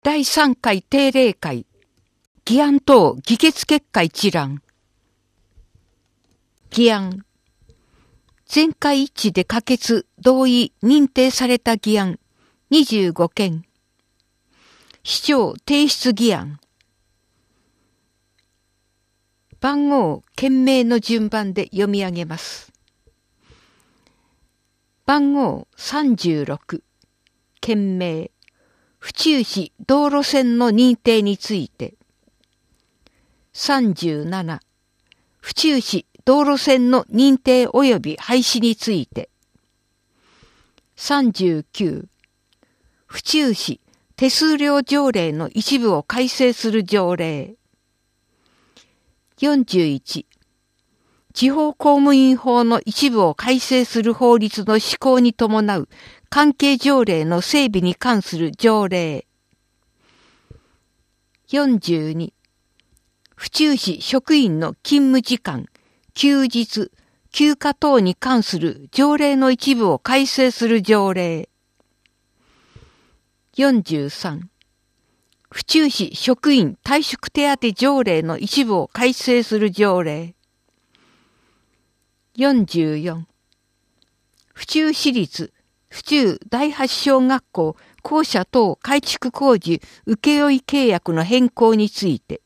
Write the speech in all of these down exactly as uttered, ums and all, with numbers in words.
だいさんかい定例会、議案等議決結果一覧。議案。全会一致で可決、同意、認定された議案、にじゅうごけん。市長提出議案。番号、件名の順番で読み上げます。番号さんじゅうろく、件名、府中市道路線の認定について。さんじゅうなな、府中市道路線の認定及び廃止について。さんじゅうきゅう、府中市手数料条例の一部を改正する条例。よんじゅういち、地方公務員法の一部を改正する法律の施行に伴う関係条例の整備に関する条例。よんじゅうに、府中市職員の勤務時間、休日、休暇等に関する条例の一部を改正する条例。よんじゅうさん、府中市職員退職手当条例の一部を改正する条例。よんじゅうよん、府中市立府中第八小学校校舎等改築工事請負契約の変更について。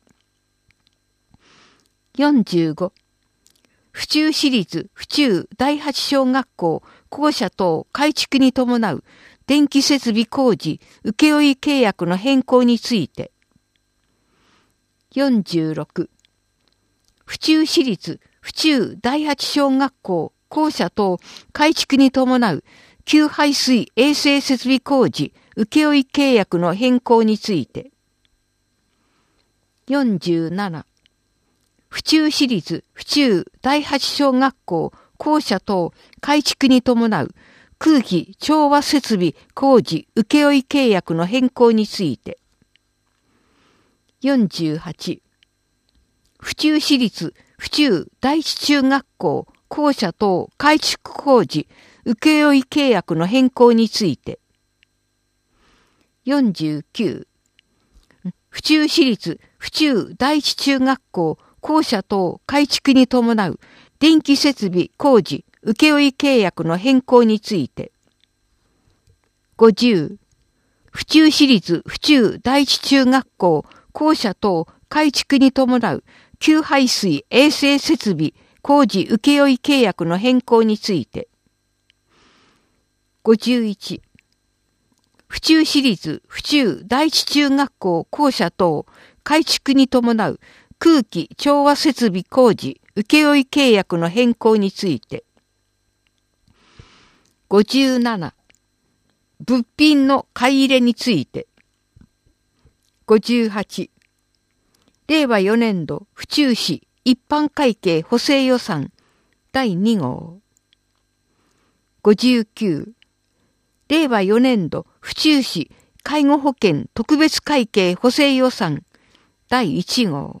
よんじゅうご、府中市立府中第八小学校校舎等改築に伴う電気設備工事請負契約の変更について。よんじゅうろく、府中市立府中第八小学校校舎等改築に伴う給排水衛生設備工事請負契約の変更について。よんじゅうなな、府中市立府中第八小学校校舎等改築に伴う空気調和設備工事請負契約の変更について。よんじゅうはち、府中市立府中第一中学校校舎等改築工事請負契約の変更について。よんじゅうきゅう、府中市立府中第一中学校校舎等改築に伴う電気設備工事請負契約の変更について。ごじゅう、府中市立府中第一中学校校舎等改築に伴う給排水衛生設備工事請負契約の変更について。ごじゅういち、府中市立府中第一中学校校舎等改築に伴う空気調和設備工事請負契約の変更について。ごじゅうなな、物品の買い入れについて。ごじゅうはち、れいわよねんど府中市一般会計補正予算だいにごう。ごじゅうきゅう、れいわよねんど府中市介護保険特別会計補正予算だいいちごう。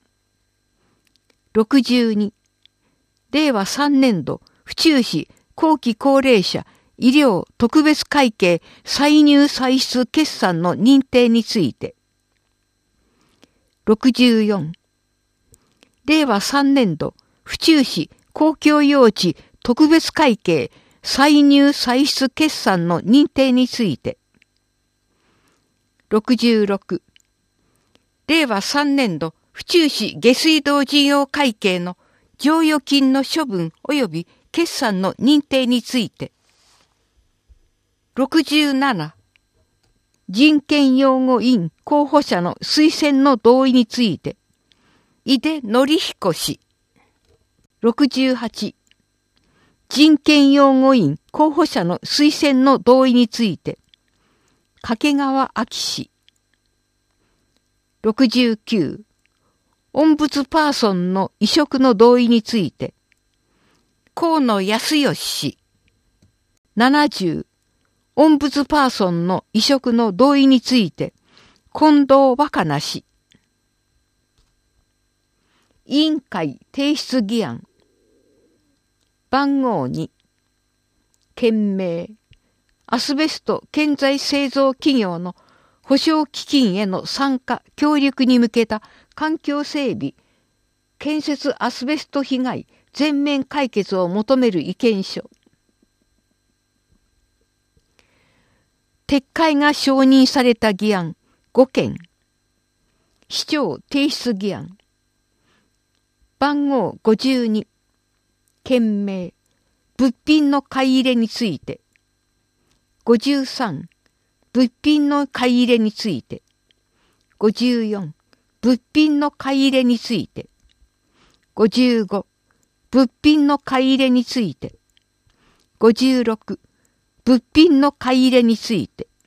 ろくじゅうに、れいわさんねんど府中市後期高齢者医療特別会計歳入歳出決算の認定について。ろくじゅうよん、れいわさんねんど府中市公共用地特別会計歳入歳出決算の認定について。ろくじゅうろく、れいわさんねんど府中市下水道事業会計の剰余金の処分及び決算の認定について。ろくじゅうなな、人権擁護委員候補者の推薦の同意について。井出典彦氏。ろくじゅうはち、人権擁護委員候補者の推薦の同意について。掛川明氏。ろくじゅうきゅう、オンブツパーソンの委嘱の同意について。河野康義氏。ななじゅう、オンブツパーソンの委嘱の同意について。近藤若菜氏。委員会提出議案。番号に、件名、アスベスト建材製造企業の保障基金への参加協力に向けた環境整備、建設アスベスト被害全面解決を求める意見書。撤回が承認された議案ごけん。市長提出議案。番号ごじゅうに。件名。物品の買い入れについて。ごじゅうさん。物品の買い入れについて。ごじゅうよん。物品の買い入れについて。ごじゅうご。物品の買い入れについて。ごじゅうろく。物品の買い入れについて。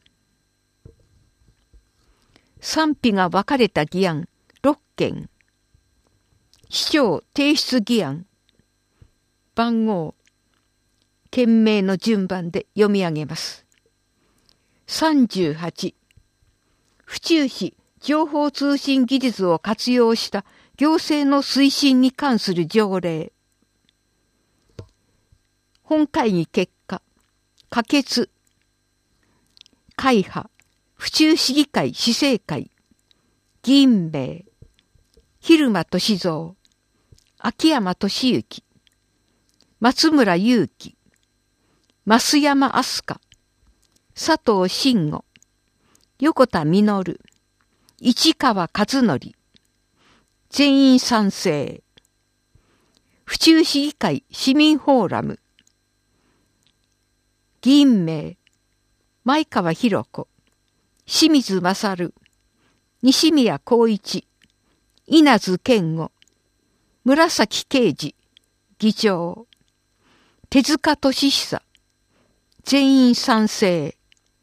賛否が分かれた議案ろっけん。市長提出議案。番号。件名の順番で読み上げます。さんじゅうはち。府中市情報通信技術を活用した行政の推進に関する条例。本会議結果。可決。会派。府中市議会市政会。議員名。蛭間俊三。秋山俊之。松村祐樹。増山飛鳥。佐藤慎吾。横田実。市川和則。全員賛成。府中市議会市民フォーラム。議員名。前川博子。清水勝。西宮光一。稲津健吾。紫啓二。議長。手塚俊久。全員賛成。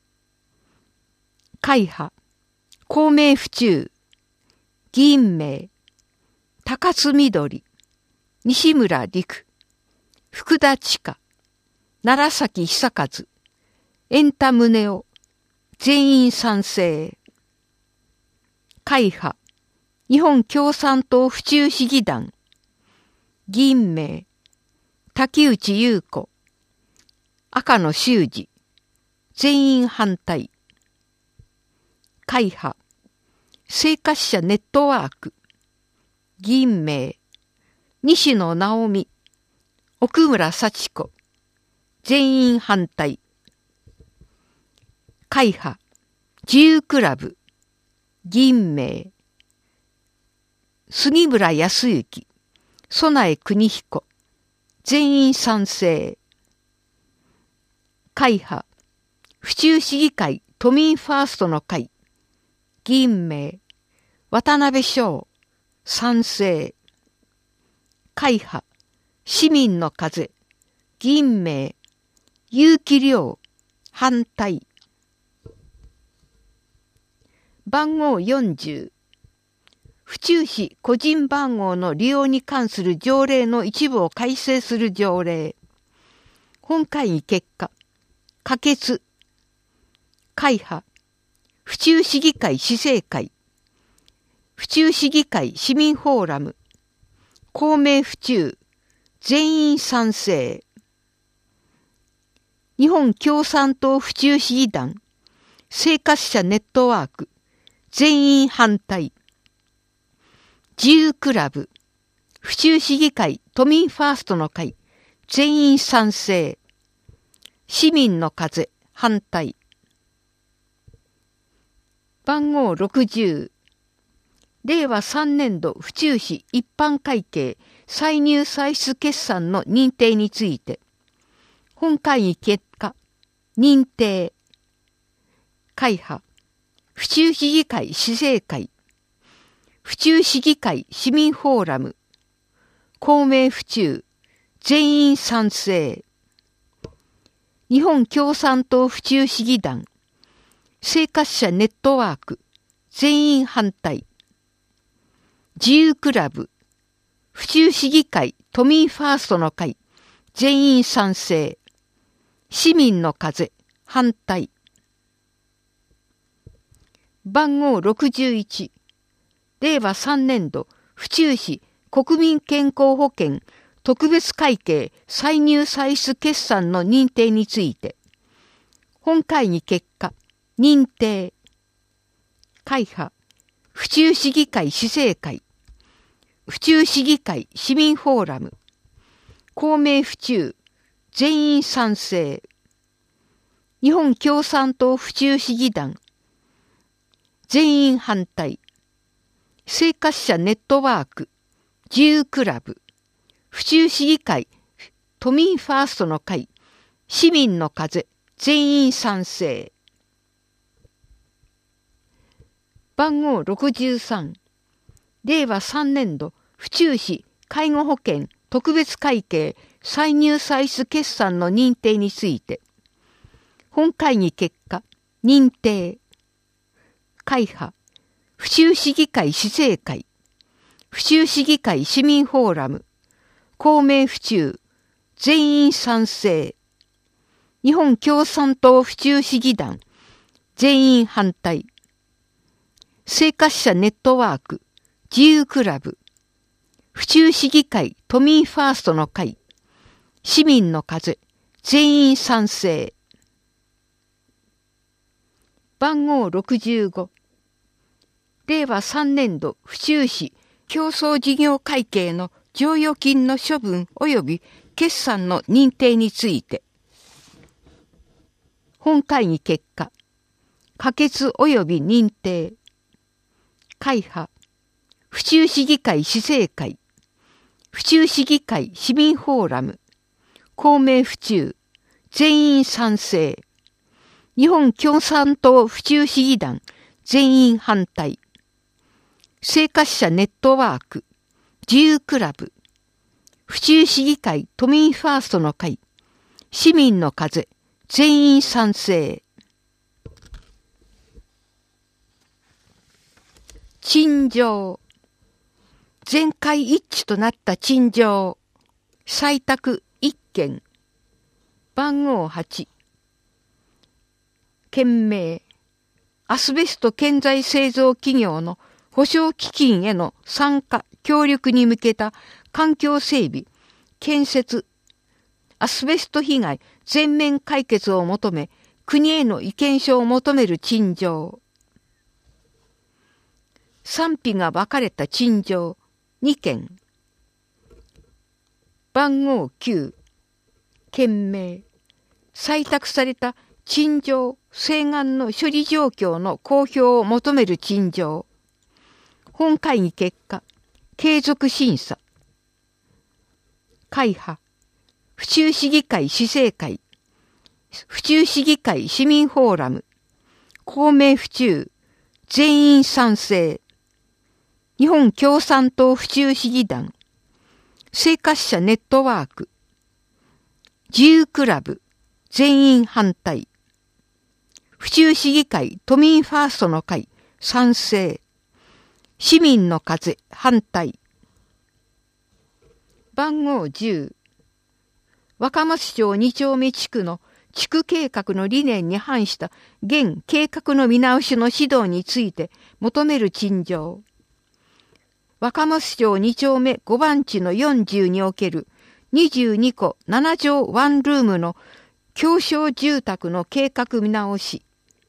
会派。公明府中。議員名。高津緑。西村陸。福田千佳。楢崎久和。円田宗男。全員賛成。会派。日本共産党府中市議団。議員名。竹内優子。赤野修二。全員反対。会派。生活者ネットワーク。議員名。西野直美。奥村幸子。全員反対。会派。自由クラブ。議員名。杉村康之。曽苗邦彦。全員賛成。会派。府中市議会都民ファーストの会。議員名。渡辺翔。賛成。会派。市民の風。議員名。結城亮。反対。番号よんじゅう。府中市個人番号の利用に関する条例の一部を改正する条例。本会議結果。可決。会派。府中市議会市政会。府中市議会市民フォーラム。公明府中。全員賛成。日本共産党府中市議団。生活者ネットワーク。全員反対。自由クラブ。府中市議会都民ファーストの会。全員賛成。市民の風。反対。番号ろくじゅう。れいわさんねん度府中市一般会計歳入歳出決算の認定について。本会議結果。認定。会派。府中市議会市政会。府中市議会市民フォーラム。公明府中。全員賛成。日本共産党府中市議団。生活者ネットワーク。全員反対。自由クラブ。府中市議会都民ファーストの会。全員賛成。市民の風。反対。番号ろくじゅういち。れいわさんねん度府中市国民健康保険特別会計歳入歳出決算の認定について。本会議結果。認定。 会派、府中市議会市政会、府中市議会市民フォーラム、公明府中、全員賛成。日本共産党府中市議団、全員反対。生活者ネットワーク、自由クラブ、府中市議会、都民ファーストの会、市民の風、全員賛成。番号ろくじゅうさん。れいわさんねん度、府中市介護保険特別会計歳入歳出決算の認定について、本会議結果、認定。会派、府中市議会市政会、府中市議会市民フォーラム、公明府中、全員賛成。日本共産党府中市議団、全員反対。生活者ネットワーク、自由クラブ、府中市議会都民ファーストの会、市民の風、全員賛成。番号ろくじゅうご。れいわさんねん度府中市競争事業会計の剰余金の処分及び決算の認定について、本会議結果、可決及び認定。会派、府中市議会市政会、府中市議会市民フォーラム、公明府中、全員賛成。日本共産党府中市議団、全員反対。生活者ネットワーク、自由クラブ、府中市議会都民ファーストの会、市民の風、全員賛成。陳情。全会一致となった陳情。採択いっけん。番号はち。件名。アスベスト建材製造企業の保証基金への参加、協力に向けた環境整備、建設、アスベスト被害全面解決を求め、国への意見書を求める陳情。賛否が分かれた陳情にけん。番号きゅう。件名。採択された陳情、請願の処理状況の公表を求める陳情。本会議結果、継続審査。会派、府中市議会市政会、府中市議会市民フォーラム、公明府中、全員賛成。日本共産党府中市議団、生活者ネットワーク、自由クラブ、全員反対。府中市議会都民ファーストの会、賛成。市民の風、反対。番号じゅう。若松町に丁目地区の地区計画の理念に反した現計画の見直しの指導について求める陳情。若松町に丁目ご番地のよんじゅうにおけるにじゅうにこななじょうワンルームの狭小住宅の計画見直し。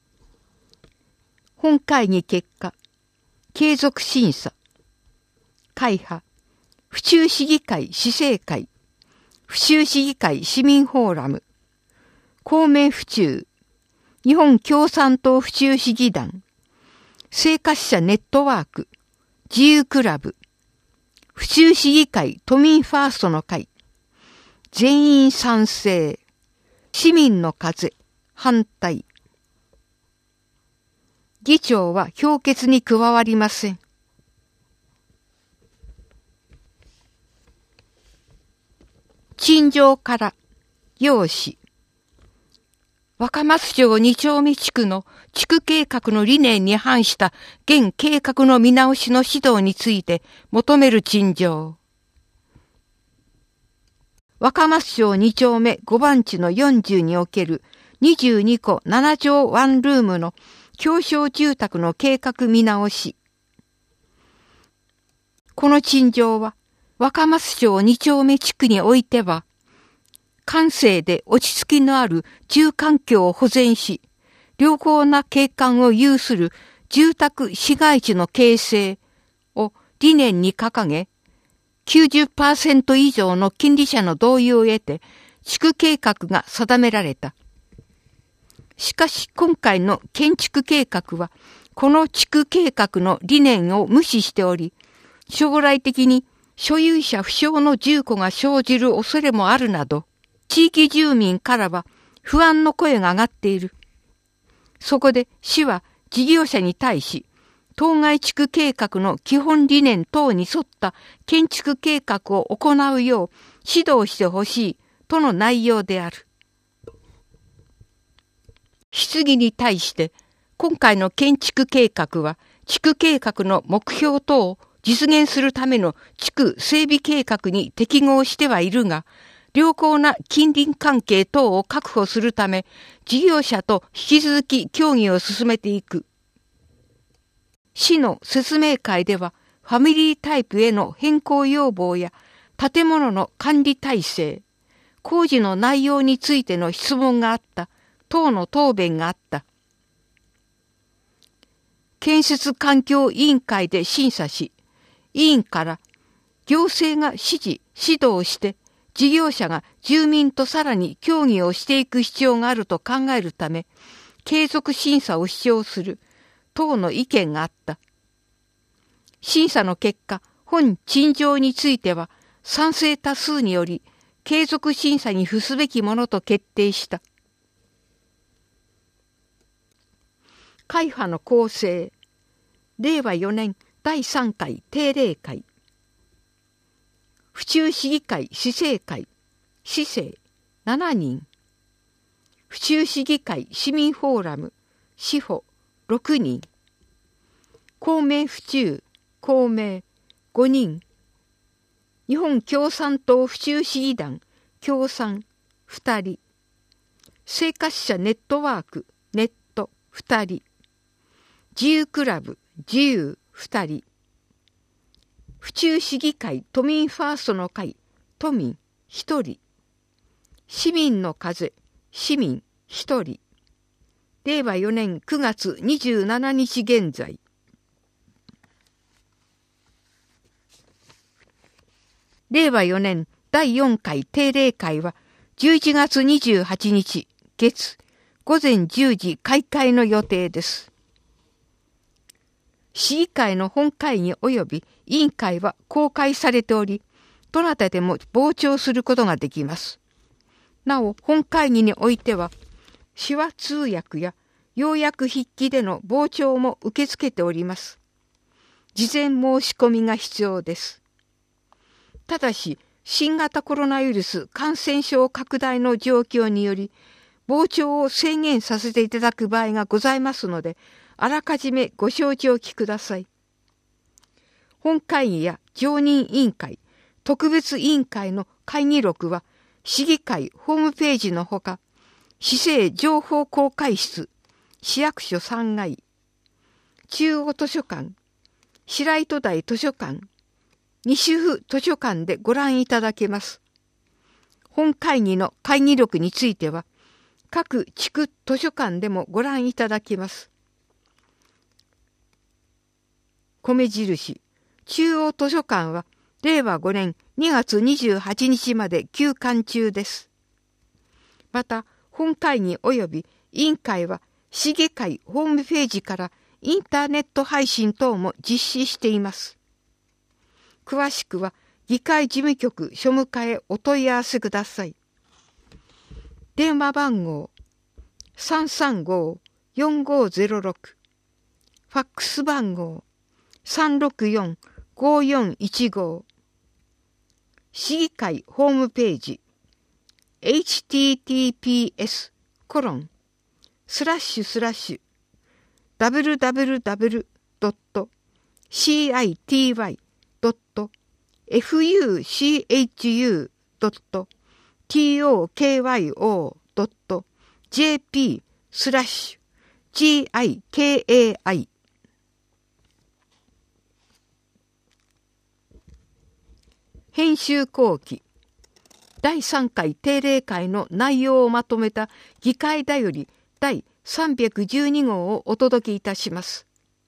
本会議結果、継続審査。会派、府中市議会市政会、府中市議会市民フォーラム、公明府中、日本共産党府中市議団、生活者ネットワーク、自由クラブ、府中市議会都民ファーストの会、全員賛成。市民の風、反対。議長は評決に加わりません。陳情から要旨。若松町に丁目地区の地区計画の理念に反した現計画の見直しの指導について求める陳情。若松町に丁目ご番地のよんじゅうにおけるにじゅうにこななじょうワンルームの狭小住宅の計画見直し。この陳情は若松町に丁目地区においては、閑静で落ち着きのある住環境を保全し、良好な景観を有する住宅市街地の形成を理念に掲げ、きゅうじゅっパーセント 以上の近隣者の同意を得て、地区計画が定められた。しかし今回の建築計画は、この地区計画の理念を無視しており、将来的に所有者不詳の事故が生じる恐れもあるなど、地域住民からは不安の声が上がっている。そこで市は事業者に対し、当該地区計画の基本理念等に沿った建築計画を行うよう指導してほしいとの内容である。質疑に対して今回の建築計画は地区計画の目標等を実現するための地区整備計画に適合してはいるが、良好な近隣関係等を確保するため事業者と引き続き協議を進めていく。市の説明会ではファミリータイプへの変更要望や建物の管理体制、工事の内容についての質問があった等の答弁があった。建設環境委員会で審査し、委員から行政が指示、指導して事業者が住民とさらに協議をしていく必要があると考えるため、継続審査を主張する等の意見があった。審査の結果、本陳情については賛成多数により継続審査に付すべきものと決定した。会派の構成。れいわよねんだいさんかい定例会。府中市議会市政会、市政しちにん。府中市議会市民フォーラム、市保ろくにん。公明府中、公明ごにん。日本共産党府中市議団、共産ふたり。生活者ネットワーク、ネットふたり。自由クラブ、自由ふたり。府中市議会都民ファーストの会、都民ひとり。市民の風、市民ひとり。れいわよねんくがつにじゅうしちにち現在。れいわよねんだいよんかい定例会はじゅういちがつにじゅうはちにち月ごぜんじゅうじ開会の予定です。市議会の本会議及び委員会は公開されており、どなたでも傍聴することができます。なお、本会議においては、手話通訳や要約筆記での傍聴も受け付けております。事前申し込みが必要です。ただし、新型コロナウイルス感染症拡大の状況により、傍聴を制限させていただく場合がございますので、あらかじめご承知おきください。本会議や常任委員会、特別委員会の会議録は、市議会ホームページのほか、市政情報公開室、市役所さんがい、中央図書館、白糸台図書館、西府図書館でご覧いただけます。本会議の会議録については、各地区図書館でもご覧いただけます。米印、中央図書館はれいわごねんにがつにじゅうはちにちまで休館中です。また、本会議及び委員会は市議会ホームページからインターネット配信等も実施しています。詳しくは議会事務局庶務課へお問い合わせください。電話番号 さんさんごーよんごーぜろろく、ファックス番号さんろくよんごよんいちご、市議会ホームページ エイチティーティーピーエスコロンスラッシュスラッシュダブリューダブリューダブリュードットシーアイティーワイドットエフユーシーエイチユードットティーオーケーワイオードットジェーピースラッシュジーアイケーエーアイ編集後期だいさんかい定例会の内容をまとめた議会だよりだいさんびゃくじゅうにごうをお届けいたします。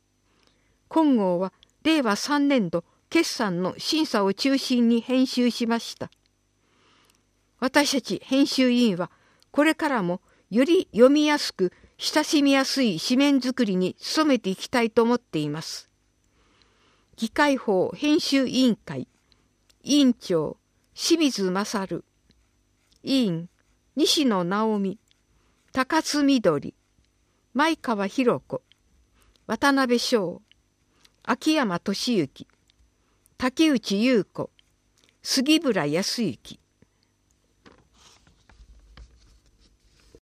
金剛はれいわさんねんど決算の審査を中心に編集しました。私たち編集委員はこれからもより読みやすく親しみやすい紙面作りに努めていきたいと思っています。議会法編集委員会委員長清水勝、委員西野直美、高津みどり、前川博子、渡辺翔、秋山俊之、竹内優子、杉村康之、